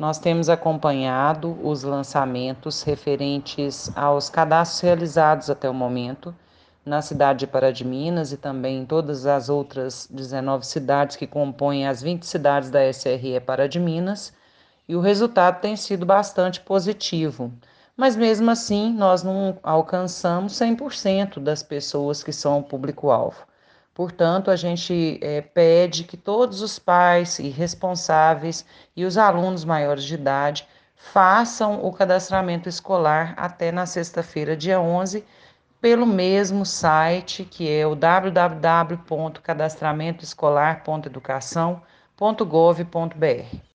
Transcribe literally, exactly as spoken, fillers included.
Nós temos acompanhado os lançamentos referentes aos cadastros realizados até o momento na cidade de Pará de Minas e também em todas as outras dezenove cidades que compõem as vinte cidades da S R E Pará de Minas, e o resultado tem sido bastante positivo. Mas mesmo assim, nós não alcançamos cem por cento das pessoas que são o público-alvo. Portanto, a gente é, pede que todos os pais e responsáveis e os alunos maiores de idade façam o cadastramento escolar até na sexta-feira, dia onze, pelo mesmo site, que é o w w w ponto cadastramento escolar ponto educação ponto gov ponto b r.